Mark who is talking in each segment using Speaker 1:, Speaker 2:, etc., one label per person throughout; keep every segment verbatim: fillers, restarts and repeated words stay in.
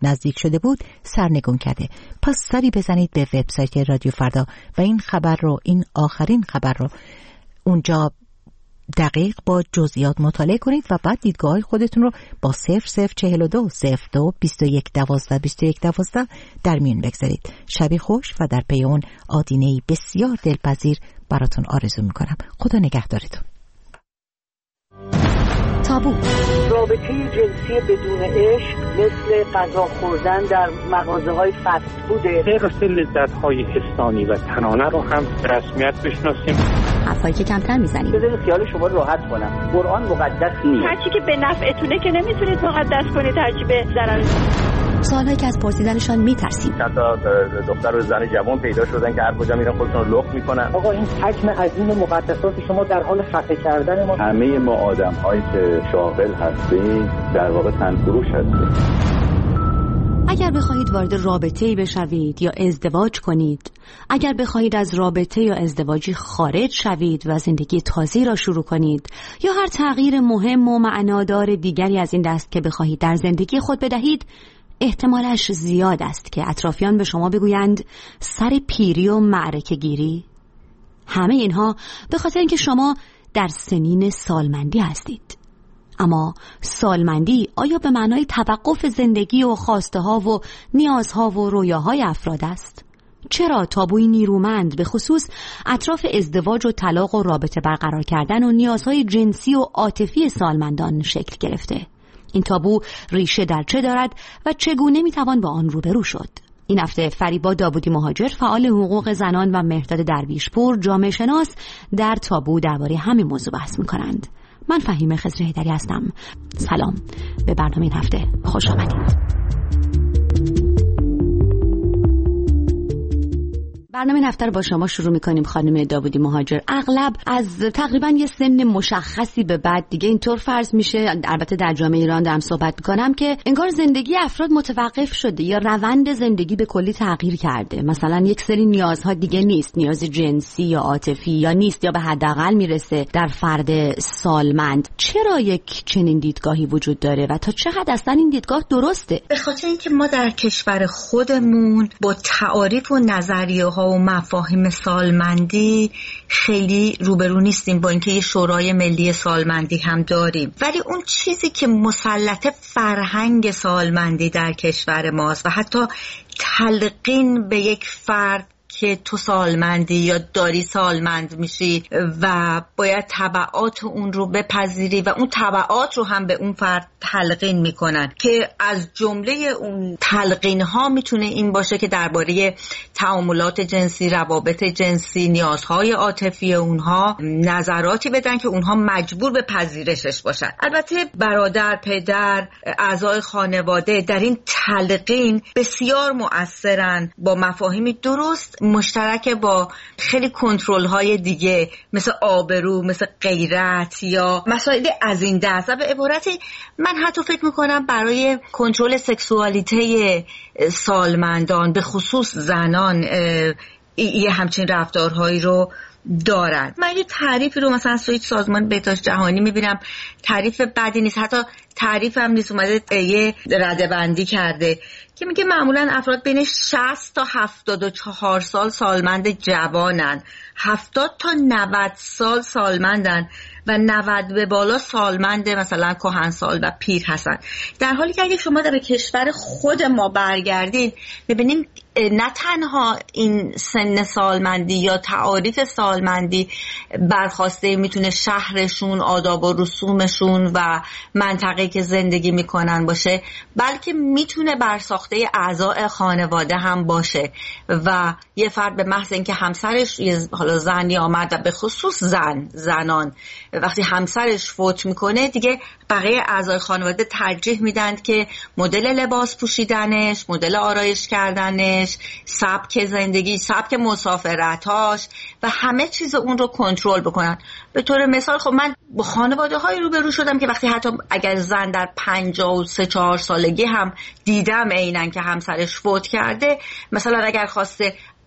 Speaker 1: نزدیک شده بود سرنگون کرده. پس سری بزنید به وبسایت رادیو فردا و این خبر رو، این آخرین خبر رو اونجا دقیق با جزئیات مطالعه کنید و بعد دیدگاه خودتون رو با صفر صفر چهل و دو صفر دو بیست و یک دوازده بیست و یک دوازده در میون بگذارید. شبی خوش و در پی اون آدینه‌ای بسیار دلپذیر براتون آرزو میکنم. خدا نگهدارتون. تابو.
Speaker 2: رابطه جنسی بدون عشق مثل غذا خوردن در مغازه‌های فست فوده.
Speaker 3: غیر از لذت‌های حسانی و تنانه رو هم رسمیت بشناسیم.
Speaker 4: حرفایی که کمتر میزنیم.
Speaker 2: بذارید خیال شما راحت کنم. قرآن مقدس نیست.
Speaker 5: هرچی که به نفعتونه که نمیتونید مقدس کنید، هرچی به ضرر.
Speaker 4: سوالایی که از پرسیدنشان میترسیم.
Speaker 6: چند تا دختر و زن جوان پیدا شدن که هر کجا میرن خودشون رو لخت میکنن.
Speaker 2: آقا این حجم عظیم مقدسات شما در حال خفه کردن ما.
Speaker 6: همه ما آدم‌هایی که شاغل هستیم در واقع تنفروش هستیم.
Speaker 4: اگر بخواهید وارد رابطه‌ای بشوید یا ازدواج کنید، اگر بخواهید از رابطه یا ازدواجی خارج شوید و زندگی تازه‌ای را شروع کنید، یا هر تغییر مهم و معنادار دیگری از این دست که بخواهید در زندگی خود بدهید، احتمالش زیاد است که اطرافیان به شما بگویند سر پیری و معرکه گیری. همه اینها به خاطر اینکه شما در سنین سالمندی هستید. اما سالمندی آیا به معنای توقف زندگی و خواسته ها و نیازها و رویاهای افراد است؟ چرا تابوی نیرومند به خصوص اطراف ازدواج و طلاق و رابطه برقرار کردن و نیازهای جنسی و عاطفی سالمندان شکل گرفته؟ این تابو ریشه در چه دارد و چگونه میتوان با آن روبرو شد؟ این هفته فریبا داوودی مهاجر، فعال حقوق زنان و مهرداد درویشپور، جامعه شناس، در تابو درباره همین موضوع بحث میکنند. من فهیمه خضر حیدری هستم. سلام، به برنامه این هفته خوش آمدید. برنامه این هفته رو با شما شروع می‌کنیم خانم داوودی مهاجر. اغلب از تقریبا یه سن مشخصی به بعد دیگه اینطور فرض میشه، البته در جامعه ایران دارم صحبت می‌کنم، که انگار زندگی افراد متوقف شده یا روند زندگی به کلی تغییر کرده. مثلا یک سری نیازها دیگه نیست، نیاز جنسی یا عاطفی یا نیست یا به حداقل میرسه در فرد سالمند. چرا یک چنین دیدگاهی وجود داره و تا چقدر اصلا این دیدگاه درسته؟
Speaker 7: به خاطر اینکه ما در کشور خودمون با تعاریف و نظریه‌ها و مفاهیم سالمندی خیلی روبرو نیستیم، با اینکه یه شورای ملی سالمندی هم داریم، ولی اون چیزی که مسلط فرهنگ سالمندی در کشور ماست و حتی تلقین به یک فرد که تو سالمندی یا داری سالمند میشی و باید تبعات اون رو بپذیری و اون تبعات رو هم به اون فرد تلقین میکنن، که از جمله اون تلقین ها میتونه این باشه که درباره تعاملات جنسی، روابط جنسی، نیازهای عاطفی اونها نظراتی بدن که اونها مجبور به پذیرشش باشن. البته برادر، پدر، اعضای خانواده در این تلقین بسیار مؤثرن، با مفاهیمی درست مشترک با خیلی کنترل های دیگه مثل آبرو، مثل غیرت یا مسائل از این دست. و به عبارتی من حتی فکر میکنم برای کنترل سکسوالیته سالمندان به خصوص زنان یه همچین رفتارهایی رو دارن. من یه تعریفی رو مثلا از سازمان بهداشت جهانی میبینم، تعریف بدی نیست، حتی تعریف هم نیست، اومده یه رده بندی کرده که میگه معمولا افراد بین شصت تا هفتاد و چهار سال سالمند جوانن، هفتاد تا نود سال سالمندن و نود به بالا سالمند مثلا کهنسال و پیر هستن. در حالی که اگه شما در کشور خود ما برگردید ببینیم نه تنها این سن سالمندی یا تعاریف سالمندی برخواسته میتونه شهرشون، آداب و رسومشون و منطقه‌ای که زندگی میکنن باشه، بلکه میتونه بر ساخته اعضای خانواده هم باشه و یه فرد به محض اینکه همسرش، حالا زن یا مرد، به خصوص زن زنان وقتی همسرش فوت میکنه دیگه بقیه اعضای خانواده ترجیح میدن که مدل لباس پوشیدنش، مدل آرایش کردنش، سبک زندگی، سبک مسافرتاش و همه چیز اون رو کنترل بکنن. به طور مثال خب من با خانواده های روبرو شدم که وقتی حتی اگر زن در پنجاه و سه چهار سالگی هم دیدم عیناً که همسرش فوت کرده، مثلا اگر خواسته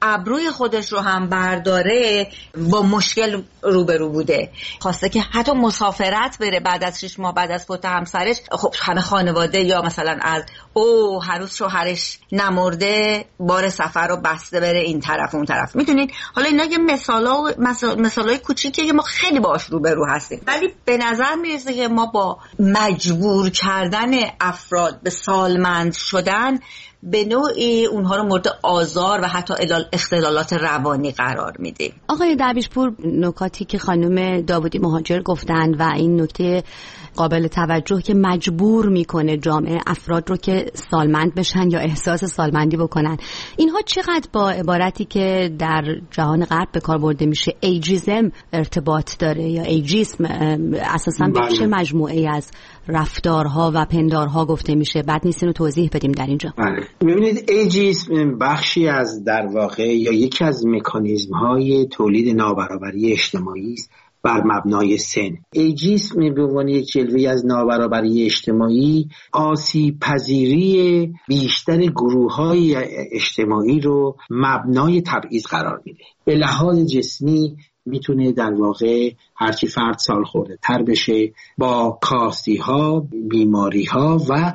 Speaker 7: ابروی خودش رو هم برداره با مشکل روبرو بوده. خواسته که حتی مسافرت بره بعد از شش ماه بعد از فوت همسرش، خب همه خانواده یا مثلا از او هر روز شوهرش نمرده بار سفر رو بسته بره این طرف اون طرف. میدونید حالا اینا یه مثالا مثالای کوچیکیه که ما خیلی باهاش روبرو هستیم، ولی به نظر میرسه که ما با مجبور کردن افراد به سالمند شدن به نوعی اونها رو مورد آزار و حتی اختلالات روانی قرار میدیم.
Speaker 4: آقای درویشپور، نکاتی که خانم داوودی مهاجر گفتن و این نکته قابل توجه که مجبور میکنه جامعه افراد رو که سالمند بشن یا احساس سالمندی بکنن، اینها چقدر با عبارتی که در جهان غرب به کار برده میشه ایجیزم ارتباط داره یا ایجیسم اساساً به چه مجموعه از رفتارها و پندارها گفته میشه؟ بعد نیست اینو توضیح بدیم در اینجا.
Speaker 8: بله، ببینید ایجیسم بخشی از در واقع یا یکی از مکانیزم های تولید نابرابری اجتماعی است بر مبنای سن. ایجیسم به عنوان یک جلوه از نابرابری اجتماعی آسیب پذیری بیشتر گروه‌های اجتماعی رو مبنای تبعیض قرار میده. به لحاظ جسمی میتونه در واقع هرچی فرد سال خورده تر بشه با کاستی ها، بیماری ها و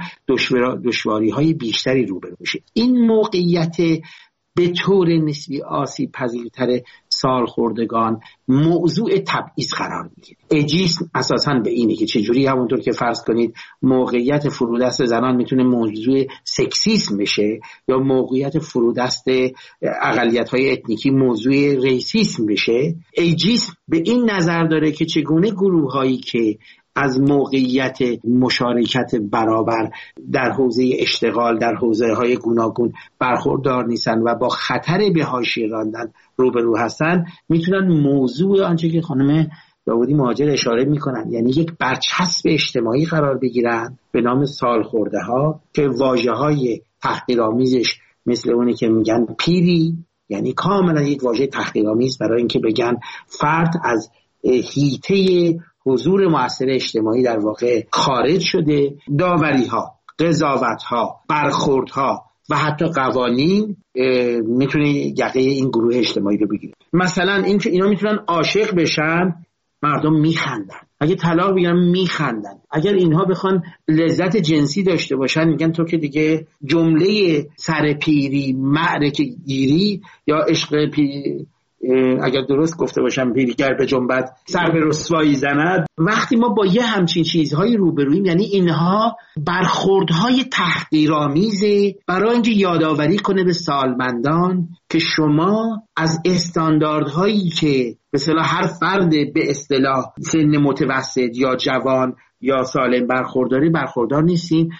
Speaker 8: دشواری های بیشتری روبرو بشه. این موقعیت به طور نسبی آسیب پذیرتر سالخوردگان موضوع تبعیض قرار میگیره. ایجیسم اساساً به اینه که چجوری همونطور که فرض کنید موقعیت فرودست زنان میتونه موضوع سکسیسم بشه یا موقعیت فرودست اقلیت‌های اتنیکی موضوع ریسیسم بشه، ایجیسم به این نظر داره که چگونه گروه‌هایی که از موقعیت مشارکت برابر در حوزه اشتغال در حوزه‌های گوناگون برخوردار نیستن و با خطر به حاشیه راندن روبرو هستن، میتونن موضوع آنچه که خانم داوودی مهاجر اشاره میکنن، یعنی یک برچسب اجتماعی قرار بگیرن به نام سالخورده ها که واژه های تحقیرآمیزش مثل اونی که میگن پیری، یعنی کاملا یک واژه تحقیرآمیز برای اینکه بگن فرد از حیطه حضور مؤثر اجتماعی در واقع خارج شده. داوری ها، قضاوت ها، برخورد ها و حتی قوانین میتونه یقه این گروه اجتماعی رو بگیره. مثلا این که اینا میتونن عاشق بشن، مردم میخندن. اگه طلاق بگیرن میخندن. اگر اینها بخوان لذت جنسی داشته باشن میگن تو که دیگه جمله سرپیری معرکه گیری یا عشق پیری، اگر درست گفته باشم پیریگر به جنبت سر به رسوایی زند. وقتی ما با یه همچین چیزهایی روبرویم، یعنی اینها برخوردهای تحقیرآمیزه برای اینکه یادآوری کنه به سالمندان که شما از استانداردهایی که به اصطلاح هر فرد به اصطلاح سن متوسط یا جوان یا سالم برخورداری برخوردار نیستیم.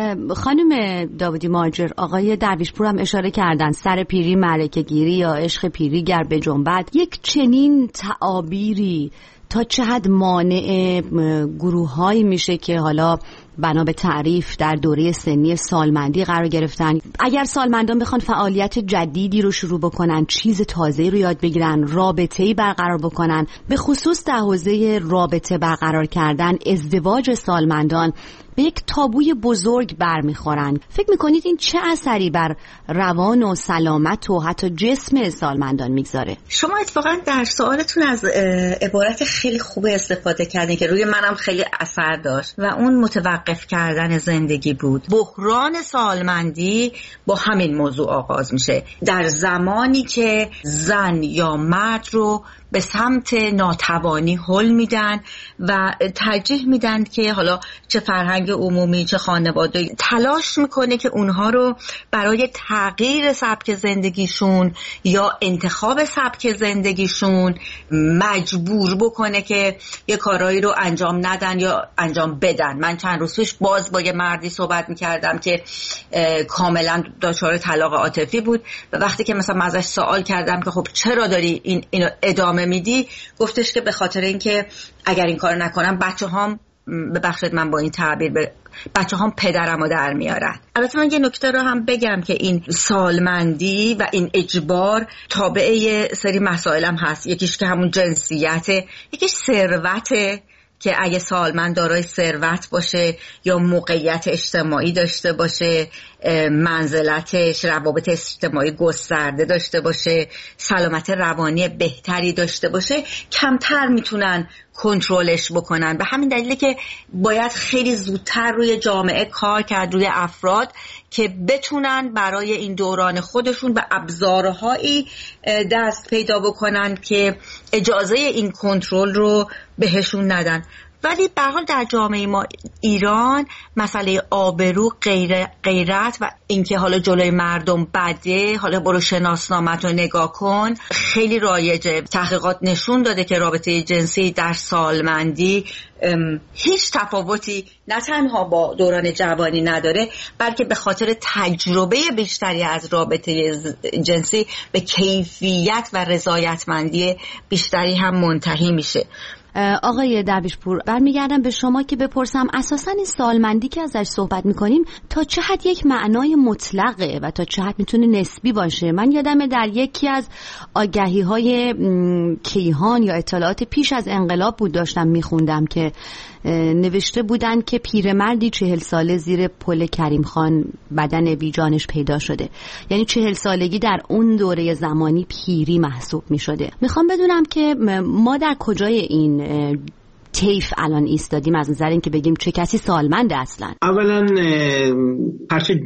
Speaker 4: خانم داوودی مهاجر، آقای درویشپور هم اشاره کردن سر پیری معرکه گیری یا عشق پیری گر به جنبت. یک چنین تعابیری تا چه حد مانع گروه‌هایی میشه که حالا بنا به تعریف در دوره سنی سالمندی قرار گرفتن؟ اگر سالمندان بخوان فعالیت جدیدی رو شروع بکنن، چیز تازه‌ای رو یاد بگیرن، رابطه‌ای برقرار بکنن، به خصوص در حوزه رابطه برقرار کردن، ازدواج سالمندان به یک تابوی بزرگ برمیخورن، فکر میکنید این چه اثری بر روان و سلامت و حتی جسم سالمندان میگذاره؟
Speaker 7: شما اتفاقا در سوالتون از عبارت خیلی خوب استفاده کردین که روی منم خیلی اثر داشت و اون متوقف کردن زندگی بود. بحران سالمندی با همین موضوع آغاز میشه، در زمانی که زن یا مرد رو به سمت ناتوانی هل میدن و ترجیح میدن که حالا چه فرهنگ عمومی چه خانواده تلاش میکنه که اونها رو برای تغییر سبک زندگیشون یا انتخاب سبک زندگیشون مجبور بکنه که یه کارایی رو انجام ندن یا انجام بدن. من چند روز پیش باز با یه مردی صحبت میکردم که کاملا دچار طلاق عاطفی بود و وقتی که مثلا ازش سوال کردم که خب چرا داری این اینو ادامه میدی، گفتش که به خاطر اینکه اگر این کارو نکنم بچه‌هام، ببخشید من با این تعبیر، بچه‌هام پدرمو در میارن. البته من یه نکته رو هم بگم که این سالمندی و این اجبار تابع یه سری مسائل هم هست. یکیش که همون جنسیته، یکیش ثروته که اگه سالمند دارای ثروت باشه یا موقعیت اجتماعی داشته باشه منزلتش روابط اجتماعی گسترده داشته باشه، سلامت روانی بهتری داشته باشه، کمتر میتونن کنترلش بکنن. به همین دلیله که باید خیلی زودتر روی جامعه کار کرد، روی افراد که بتونن برای این دوران خودشون به ابزارهایی دست پیدا بکنن که اجازه این کنترل رو بهشون ندن. ولی به هر حال در جامعه ما ایران مسئله آبرو، غیر غیرت و اینکه حالا جلوی مردم بده، حالا برو شناسنامت رو نگاه کن، خیلی رایجه. تحقیقات نشون داده که رابطه جنسی در سالمندی هیچ تفاوتی نه تنها با دوران جوانی نداره، بلکه به خاطر تجربه بیشتری از رابطه جنسی به کیفیت و رضایتمندی بیشتری هم منتهی میشه.
Speaker 4: آقای درویشپور، برمیگردم به شما که بپرسم اساساً این سالمندی که ازش صحبت میکنیم تا چه حد یک معنای مطلقه و تا چه حد میتونه نسبی باشه؟ من یادمه در یکی از آگهی‌های کیهان یا اطلاعات پیش از انقلاب بود، داشتم میخوندم که نوشته بودن که پیرمردی چهل ساله زیر پل کریم خان بدن بیجانش پیدا شده. یعنی چهل سالگی در اون دوره زمانی پیری محسوب می شده. میخوام بدونم که ما در کجای این طیف الان ایستادیم از نظر این که بگیم چه کسی سالمنده اصلا؟
Speaker 8: اولا هرچه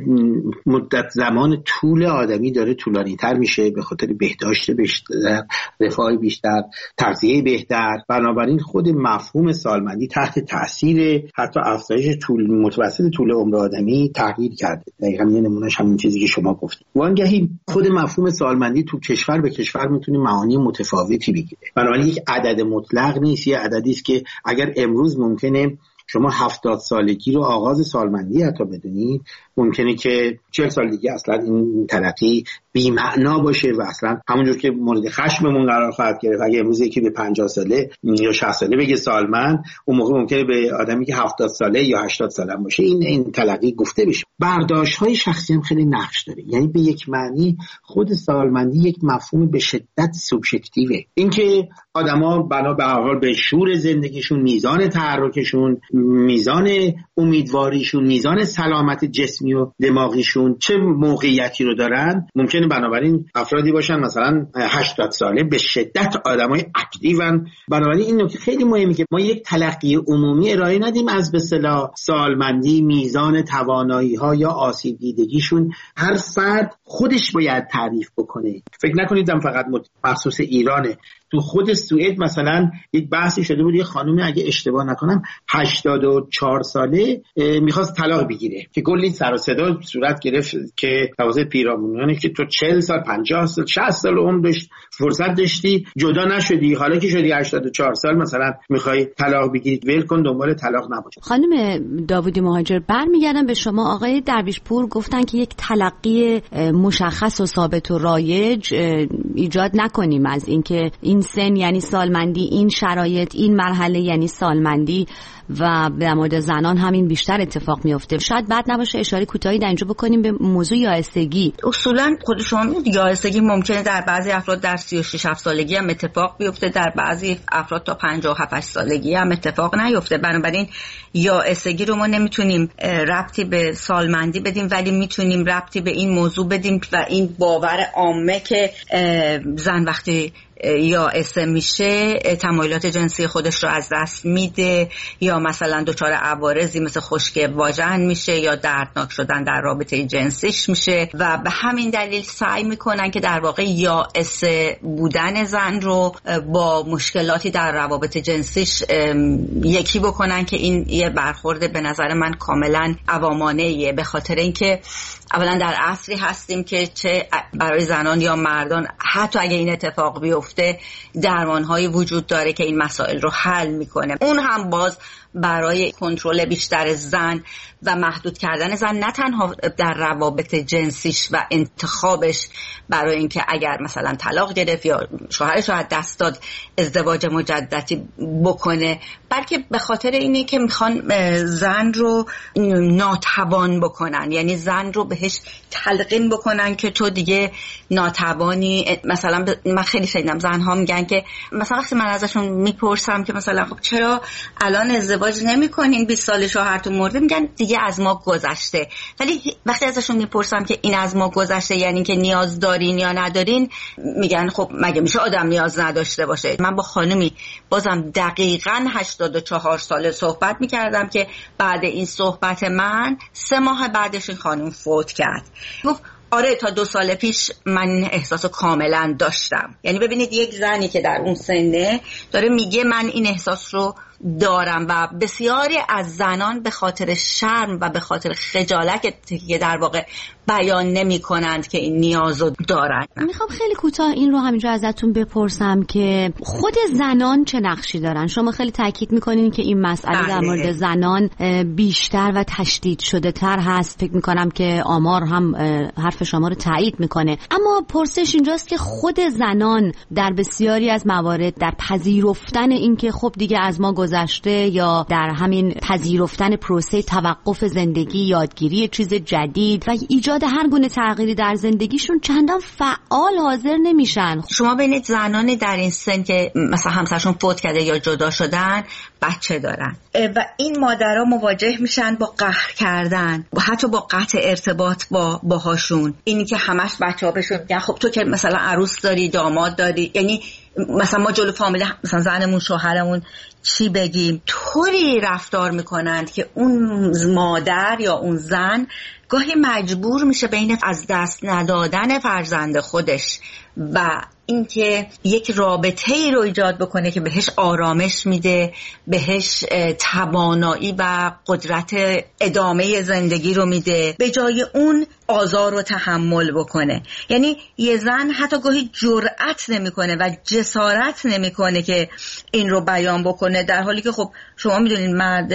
Speaker 8: مدت زمان طول آدمی داره طولانی تر میشه به خاطر بهداشت بیشتر، رفاه بیشتر، تغذیه بهتر، بنابراین خود مفهوم سالمندی تحت تاثیر حتی افزایش طول متوسط طول عمر آدمی تغییر کرده. دقیقاً یه نمونهش همین چیزی که شما گفتید. وانگهی خود مفهوم سالمندی تو کشور به کشور میتونه معانی متفاوتی بگیره. بنابراین یک عدد مطلق نیست، یه عددی است که اگر امروز ممکنه شما هفتاد سالگی رو آغاز سالمندی حتی بدونید، ممکنه که چهل سالگی اصلا این تلقی بی معنا باشه و اصلا همونجور که مورد خشممون قرار خواهد گرفت. اگه امروز یکی به پنجاه ساله یا شصت ساله بگه سالمند، اون موقع ممکنه به آدمی که هفتاد ساله یا هشتاد ساله باشه این این تلقی گفته بشه. برداشت‌های شخصی هم خیلی نقش داره. یعنی به یک معنی خود سالمندی یک مفهوم به شدت سوبژکتیوه. اینکه آدما بنا به هر حال به شور زندگیشون، میزان تحرکشون، میزان امیدواریشون، میزان سلامت جسمی و دماغیشون چه موقعیتی رو دارن، ممکنه بنابراین افرادی باشن مثلا هشتاد ساله به شدت آدمای اکتیون. بنابراین این نکته خیلی مهمه که ما یک تلقی عمومی ارائه ندیم از به اصطلاح سالمندی، میزان توانایی‌ها یا آسیب دیدگیشون. هر فرد خودش باید تعریف بکنه. فکر نکنید فقط مخصوص ایرانه. تو خود سوئد مثلا یک بحثی شده بود، یه خانومی اگه اشتباه نکنم هشتاد و چهار ساله میخواست طلاق بگیره که کلی سر و صدا صورت گرفت که توسط پیرامونیانه که تو چهل سال، پنجاه سال، شصت سال عمر داشت، فرصت داشتی، جدا نشدی، حالا که شدی هشتاد و چهار سال مثلا میخوای طلاق بگیری، ول کن، دنبال طلاق نباش.
Speaker 4: خانم داوودی مهاجر، برمیگردم به شما. آقای درویشپور گفتن که یک تلقی مشخص و ثابت و رایج ایجاد نکنیم از اینکه این سن یعنی سالمندی، این شرایط، این مرحله یعنی سالمندی، و در مورد زنان همین بیشتر اتفاق میفته. شاید بد نباشه اشاره کوتاهی در اینجا بکنیم به موضوع یائسگی.
Speaker 7: اصولا خود شما میگید یائسگی ممکنه در بعضی افراد در سی و شش هفت سالگی هم اتفاق بیفته، در بعضی افراد تا پنجاه و هفت سالگی هم اتفاق نیفته. بنابراین یائسگی رو ما نمیتونیم ربطی به سالمندی بدیم، ولی میتونیم ربطی به این موضوع بدیم و این باور عامه که زن وقتی یائسه میشه تمایلات جنسی خودش رو از دست میده، یا مثلا دچار عوارضی مثل خشکی واژن میشه، یا دردناک شدن در رابطه جنسیش میشه و به همین دلیل سعی میکنن که در واقع یائسه بودن زن رو با مشکلاتی در روابط جنسیش یکی بکنن که این یه برخورد به نظر من کاملا عوامانه‌ایه، به خاطر اینکه اولا در عصری هستیم که چه برای زنان یا مردان حتی اگه این اتفاق بیفته درمان‌هایی وجود داره که این مسائل رو حل میکنه. اون هم باز برای کنترل بیشتر زن و محدود کردن زن، نه تنها در روابط جنسیش و انتخابش برای اینکه اگر مثلا طلاق گرفت یا شوهرش رو از دست داد ازدواج مجددی بکنه، بلکه به خاطر اینه که میخوان زن رو ناتوان بکنن، یعنی زن رو بهش تلقین بکنن که تو دیگه ناتوانی. مثلا من خیلی شنیدم زنها میگن که مثلا وقتی من ازشون میپرسم که مثلا خب چرا الان ازدواج نمی‌کنین، بیست سال شوهرتون مرده، میگن دیگه دیگه از ما گذشته. ولی وقتی ازشون میپرسم که این از ما گذشته یعنی که نیاز دارین یا ندارین، میگن خب مگه میشه آدم نیاز نداشته باشه. من با خانمی بازم دقیقاً هشتاد و چهار ساله صحبت میکردم که بعد این صحبت من سه ماه بعدش این خانم فوت کرد. گفت آره تا دو سال پیش من احساسو کاملا داشتم. یعنی ببینید یک زنی که در اون سنه داره میگه من این احساس رو دارم و بسیاری از زنان به خاطر شرم و به خاطر خجالت که در واقع بیان نمی کنند که این نیازو دارن.
Speaker 4: میخوام خیلی کوتاه این رو همینجا ازتون بپرسم که خود زنان چه نقشی دارن؟ شما خیلی تاکید میکنین که این مسئله در مورد زنان بیشتر و تشدید شده تر هست. فکر میکنم که آمار هم حرف شما رو تایید میکنه. اما پرسش اینجاست که خود زنان در بسیاری از موارد در پذیرفتن این که خب دیگه از ما گذشته یا در همین پذیرفتن پروسه توقف زندگی، یادگیری چیز جدید و ایجاد هر گونه تغییری در زندگیشون چندان فعال حاضر نمیشن.
Speaker 7: شما ببینید زنانی در این سن که مثلا همسرشون فوت کرده یا جدا شدن بچه دارن و این مادرها مواجه میشن با قهر کردن و حتی با قطع ارتباط با باهاشون. اینی که همش بچه‌ها بهشون میگن خب تو که مثلا عروس داری، داماد داری، یعنی مثلا ما جلو فامیل مثلا زنمون، شوهرمون چی بگیم، طوری رفتار میکنند که اون مادر یا اون زن گاهی مجبور میشه بین از دست ندادن فرزند خودش و اینکه یک رابطه ای رو ایجاد بکنه که بهش آرامش میده، بهش توانایی و قدرت ادامه زندگی رو میده، به جای اون آزار رو تحمل بکنه. یعنی یه زن حتی گاهی جرأت نمیکنه و جسارت نمیکنه که این رو بیان بکنه، در حالی که خب شما میدونید مرد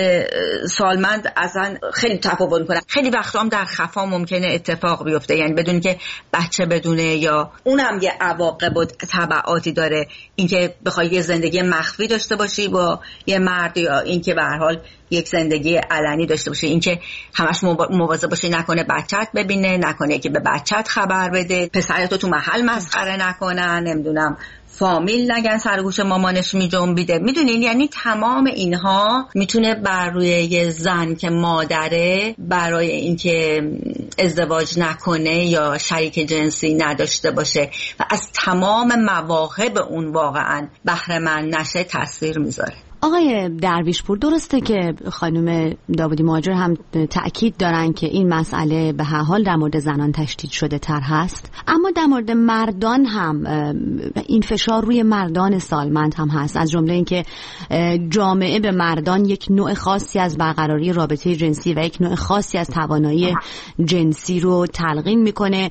Speaker 7: سالمند اصلا خیلی تفاوت میکنه. خیلی وقتا هم در خفا ممکنه اتفاق بیفته، یعنی بدون که بچه بدونه یا اونم یه عواقب و تبعاتی داره، اینکه بخوای یه زندگی مخفی داشته باشی با یه مرد یا اینکه به هر حال یک زندگی علنی داشته باشی، اینکه همش مواظب باشی نکنه بچت ببینه، نکنه که به بچت خبر بده، پسرتو تو محل مسخره نکنن، نمیدونم فامیل نگن سرگوش مامانش می جنبیده. میدونین یعنی تمام اینها میتونه بر روی یه زن که مادره برای اینکه ازدواج نکنه یا شریک جنسی نداشته باشه و از تمام مواهب اون واقعا بهره مند نشه تاثیر میذاره.
Speaker 4: آقای درویشپور، درسته که خانم داودی مهاجر هم تأکید دارن که این مسئله به هر حال در مورد زنان تشدید شده تر هست، اما در مورد مردان هم این فشار روی مردان سالمند هم هست، از جمله اینکه جامعه به مردان یک نوع خاصی از برقراری رابطه جنسی و یک نوع خاصی از توانایی جنسی رو تلقین میکنه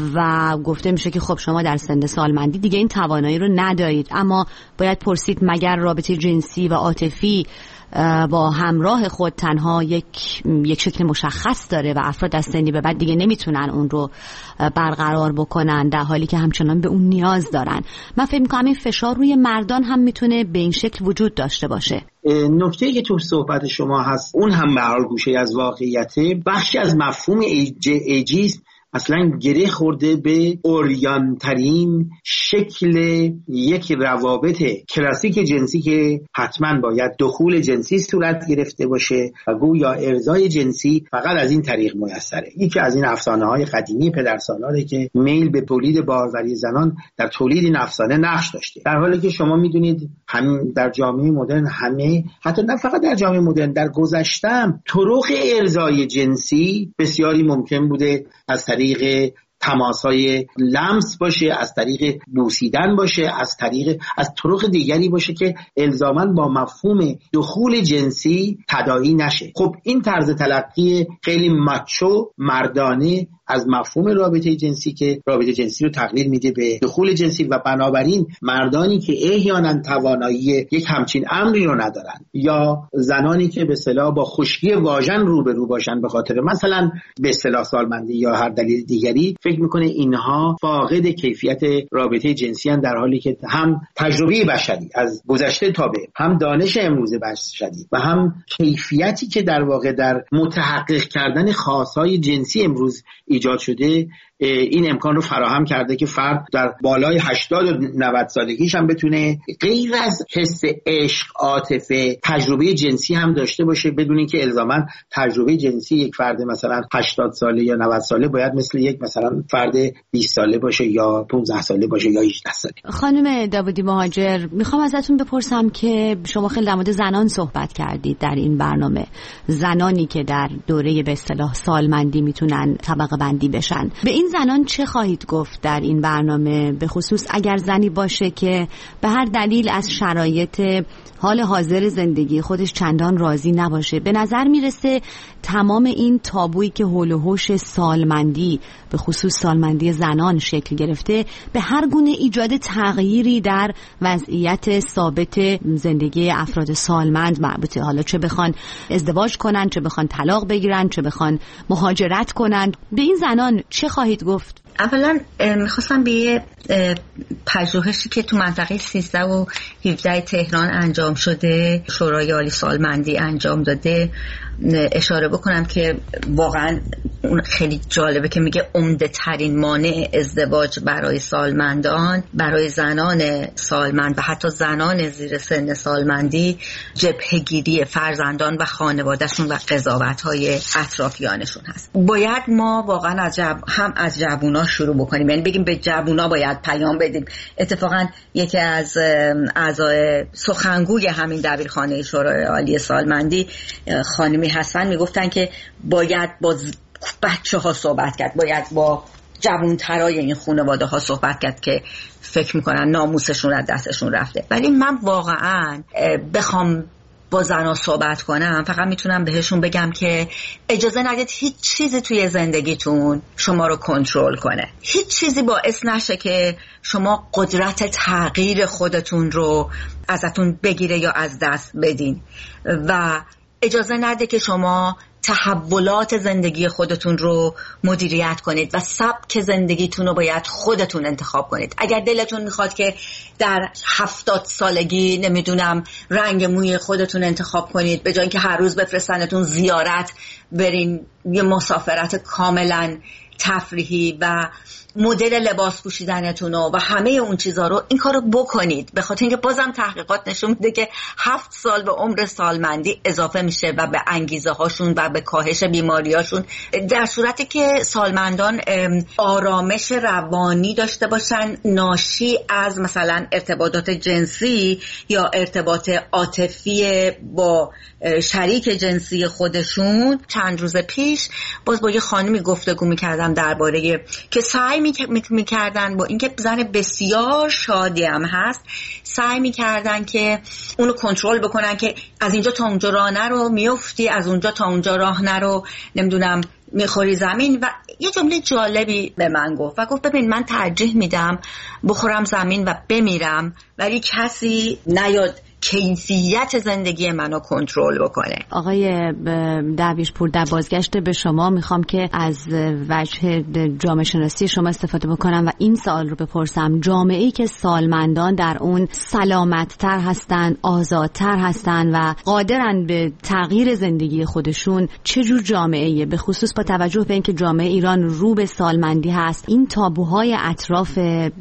Speaker 4: و گفته میشه که خب شما در سن سالمندی دیگه این توانایی رو ندارید. اما باید پرسید مگر رابطه جنسی و عاطفی با همراه خود تنها یک یک شکل مشخص داره و افراد از سنی به بعد دیگه نمیتونن اون رو برقرار بکنن در حالی که همچنان به اون نیاز دارن؟ من فکر میکنم این فشار روی مردان هم میتونه به این شکل وجود داشته باشه.
Speaker 8: نکته که تو صحبت شما هست اون هم به هر حال گوشه از واقعیته. بخشی از مفهوم ایجیسم اصلا گره خورده به اوریانترین شکل یک روابط کلاسیک جنسی که حتما باید دخول جنسی صورت گرفته باشه و گویا ارضای جنسی فقط از این طریق میسره. یکی از این افسانه های قدیمی پدرسالاره که میل به تولید باروری زنان در تولید این افسانه نقش داشته، در حالی که شما میدونید هم در جامعه مدرن همه، حتی نه فقط در جامعه مدرن، در گذشته طرق ارضای جنسی بسیاری ممکن بوده از طریق تماسای لمس باشه، از طریق بوسیدن باشه، از طریق از طرق دیگری باشه که الزاماً با مفهوم دخول جنسی تداعی نشه. خب این طرز تلقی خیلی ماچو مردانه از مفهوم رابطه جنسی که رابطه جنسی رو تقلیل میده به دخول جنسی و بنابراین مردانی که احیانا توانایی یک همچین امری رو ندارن یا زنانی که به اصطلاح با خشکی واژن روبرو باشن به خاطر مثلا به اصطلاح سالمندی یا هر دلیل دیگری، فکر میکنه اینها فاقد کیفیت رابطه جنسی هستند، در حالی که هم تجربه بشری از گذشته تا به هم دانش امروز بشری و هم کیفیتی که در واقع در متحقق کردن خواستهای جنسی امروز ایجاد شده این امکان رو فراهم کرده که فرد در بالای هشتاد و نود سالگیش هم بتونه غیر از حس عشق، عاطفه، تجربه جنسی هم داشته باشه، بدون اینکه الزاما تجربه جنسی یک فرد مثلا هشتاد ساله یا نود ساله باید مثل یک مثلا فرد بیست ساله باشه یا پانزده ساله باشه یا هجده ساله.
Speaker 4: خانم داوودی مهاجر، میخوام ازتون بپرسم که شما خیلی در مورد زنان صحبت کردید در این برنامه، زنانی که در دوره به اصطلاح سالمندی میتونن طبقه بندی بشن. به این زنان چه خواهید گفت در این برنامه، به خصوص اگر زنی باشه که به هر دلیل از شرایط حال حاضر زندگی خودش چندان راضی نباشه؟ به نظر میرسه تمام این تابویی که حول و حوش سالمندی به خصوص سالمندی زنان شکل گرفته به هر گونه ایجاد تغییری در وضعیت ثابت زندگی افراد سالمند مربوطه، حالا چه بخوان ازدواج کنن، چه بخوان طلاق بگیرن، چه بخوان مهاجرت کنن. به این زنان چه خواهید گفت؟
Speaker 7: اولا میخواستم به یه پژوهشی که تو منطقه سیزده و هفده تهران انجام شده، شورای عالی سالمندی انجام داده، اشاره بکنم که واقعا اون خیلی جالبه که میگه عمده ترین مانع ازدواج برای سالمندان، برای زنان سالمند و حتی زنان زیر سن سالمندی، جبهه‌گیری فرزندان و خانوادهشون و قضاوت‌های اطرافیانشون هست. باید ما واقعا از جب... هم از جوونا شروع بکنیم، یعنی بگیم به جوونا باید پیام بدیم. اتفاقا یکی از اعضای سخنگوی همین دبیرخانه شورای عالی سالمندی خانمی هستن، میگفتن که باید با بچه ها صحبت کرد، باید با جوانترای این خانواده ها صحبت کرد که فکر میکنن ناموسشون از دستشون رفته. ولی من واقعا بخوام با زنها صحبت کنم فقط میتونم بهشون بگم که اجازه ندید هیچ چیزی توی زندگیتون شما رو کنترل کنه. هیچ چیزی باعث نشه که شما قدرت تغییر خودتون رو ازتون بگیره یا از دست بدین و اجازه نده که شما تحولات زندگی خودتون رو مدیریت کنید و سبک زندگیتون رو باید خودتون انتخاب کنید. اگر دلتون میخواد که در هفتاد سالگی نمیدونم رنگ موی خودتون انتخاب کنید، به جای اینکه هر روز بفرستنتون زیارت برین یه مسافرت کاملا تفریحی و مدل لباس پوشیدنتون و همه اون چیزا رو، این کارو بکنید، به خاطر اینکه بازم تحقیقات نشون میده که هفت سال به عمر سالمندی اضافه میشه و به انگیزه هاشون و به کاهش بیماریاشون، در صورتی که سالمندان آرامش روانی داشته باشن ناشی از مثلا ارتباطات جنسی یا ارتباط عاطفی با شریک جنسی خودشون. چند روز پیش باز با یه خانمی گفتگو میکردم درباره که سعی میکردن با اینکه زن بسیار شادی هم هست، سعی میکردن که اونو کنترل بکنن که از اینجا تا اونجا راه نرو، میفتی، از اونجا تا اونجا راه نرو، نمیدونم میخوری زمین. و یه جمله جالبی به من گفت و گفت ببین من ترجیح میدم بخورم زمین و بمیرم ولی کسی نیاد کیفیت زندگی منو کنترل بکنه.
Speaker 4: آقای درویشپور، در بازگشت به شما میخوام که از وجه جامعه شناسی شما استفاده بکنم و این سوال رو بپرسم: جامعه‌ای که سالمندان در اون سلامت‌تر هستن، آزادتر هستن و قادرن به تغییر زندگی خودشون، چه جور جامعه‌ایه؟ به خصوص با توجه به اینکه جامعه ایران رو به سالمندی هست، این تابوهای اطراف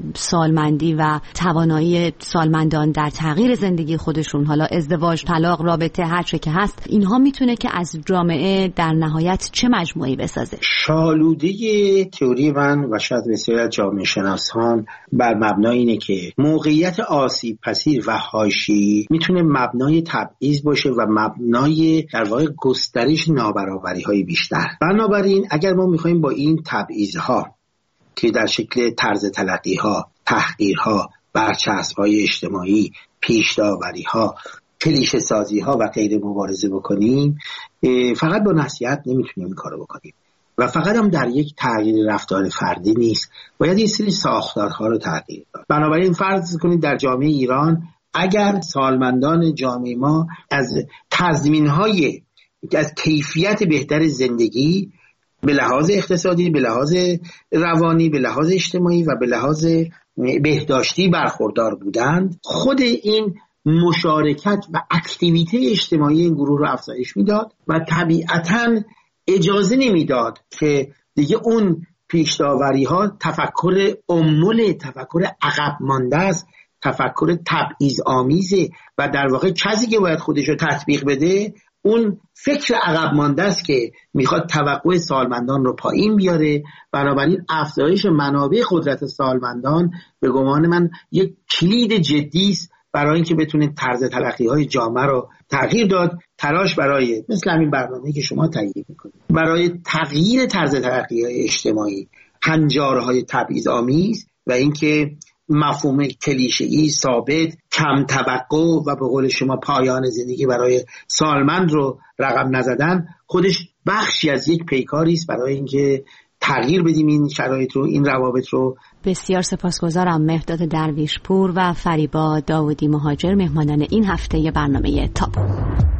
Speaker 4: سالمندی و توانایی سالمندان در تغییر زندگی خودشون، حالا ازدواج، طلاق، رابطه، هر چه که هست، اینها میتونه که از جامعه در نهایت چه مجموعی بسازه؟
Speaker 8: شالوده تئوری من و شاید بسیاری از جامعه شناسان بر مبنای اینه که موقعیت آسیب پذیر و حاشیه‌ای میتونه مبنای تبعیض باشه و مبنای در واقع گسترش نابرابری‌های بیشتر. بنابراین اگر ما میخوایم با این تبعیض‌ها که در شکل طرز تلقی‌ها، تحقیرها، برچسب‌های اجتماعی، پیش داوری ها، کلیشه سازی ها و غیره مبارزه بکنیم، فقط با نصیحت نمیتونیم این کارو بکنیم و فقط هم در یک تغییر رفتار فردی نیست، باید یه سری ساختارها رو تغییر داد. بنابراین فرض کنید در جامعه ایران اگر سالمندان جامعه ما از تضمین های از کیفیت بهتر زندگی به لحاظ اقتصادی، به لحاظ روانی، به لحاظ اجتماعی و به لحاظ بهداشتی برخوردار بودند، خود این مشارکت و اکتیویته اجتماعی این گروه رو افزایش میداد و طبیعتاً اجازه نمیداد که دیگه اون پیش داوری ها تفکر امول، تفکر عقب مانده است، تفکر تبعیض آمیزه و در واقع کسی که باید خودش رو تطبیق بده اون فکر عقب مانده است که میخواد توقع سالمندان رو پایین بیاره. بنابراین افزایش منابع قدرت سالمندان به گمان من یک کلید جدی است برای اینکه بتونه طرز تلقی‌های جامعه رو تغییر داد. تلاش برای مثل همین برنامه‌ای که شما تهیه می‌کنید برای تغییر طرز تلقی‌های اجتماعی، هنجارهای تبعیض آمیز و اینکه مفهوم کلیشه‌ای ثابت کم توقع و به قول شما پایان زندگی برای سالمند رو رقم نزدن، خودش بخشی از یک پیکاری است برای اینکه تغییر بدیم این شرایط رو، این روابط رو.
Speaker 4: بسیار سپاسگزارم. مهرداد درویش پور و فریبا داودی مهاجر مهمانان این هفته برنامه تابو.